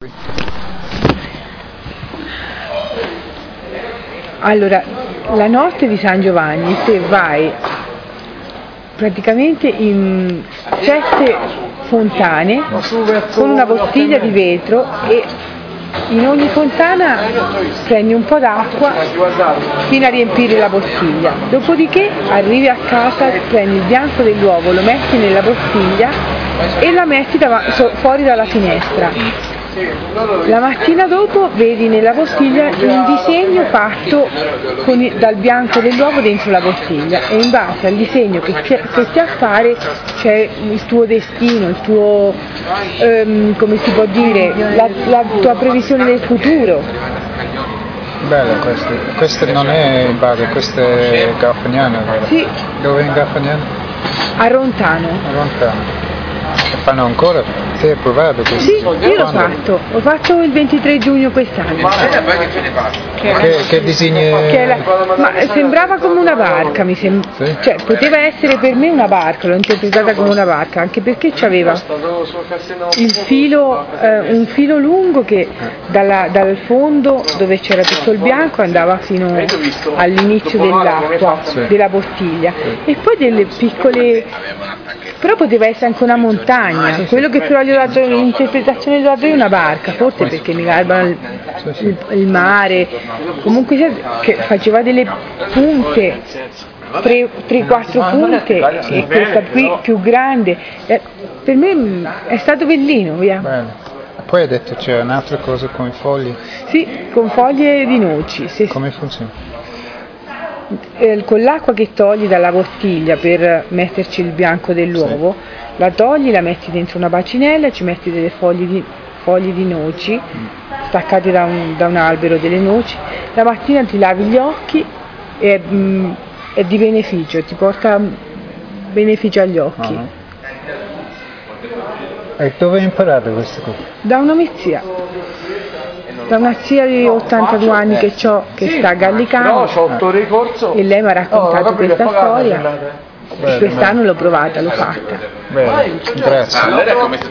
Allora, la notte di San Giovanni te vai praticamente in 7 fontane con una bottiglia di vetro e in ogni fontana prendi un po' d'acqua fino a riempire la bottiglia. Dopodiché arrivi a casa, prendi il bianco dell'uovo, lo metti nella bottiglia e la metti fuori dalla finestra. La mattina dopo vedi nella bottiglia un disegno fatto dal bianco dell'uovo dentro la bottiglia e in base al disegno che ti appare c'è il tuo destino, il tuo, come si può dire, la tua previsione del futuro. Bello questo non è Bari, questo è Garfagnano, vero? Sì. Dove è in Garfagnano? A Rontano. A Rontano. E fanno ancora? Te hai provato questo? Sì, io l'ho fatto il 23 giugno quest'anno. Che disegno è? Ma sembrava come una barca, Sì? cioè poteva essere per me una barca, l'ho interpretata come una barca, anche perché c'aveva il filo, un filo lungo che dal fondo dove c'era tutto il bianco andava fino all'inizio dell'acqua, della bottiglia, e poi delle piccole, però poteva essere anche una montagna, quello che però gli ho dato, l'interpretazione gli ho dato io, una barca, forse perché mi garbano il mare, comunque che faceva delle punte, 3-4 punte, e questa qui più grande, per me è stato bellino, via. Bene. Poi hai detto c'è un'altra cosa con i fogli? Sì, con foglie di noci. Sì. Come funziona? Con l'acqua che togli dalla bottiglia per metterci il bianco dell'uovo, la togli, la metti dentro una bacinella, ci metti delle foglie di noci staccate da un albero delle noci, la mattina ti lavi gli occhi e è di beneficio, ti porta beneficio agli occhi. E dove hai imparato queste cose? Da una zia di 82 anni che ho, che sta a Gallicano, e lei mi ha raccontato questa storia e quest'anno l'ho provata, l'ho fatta. Bene, grazie.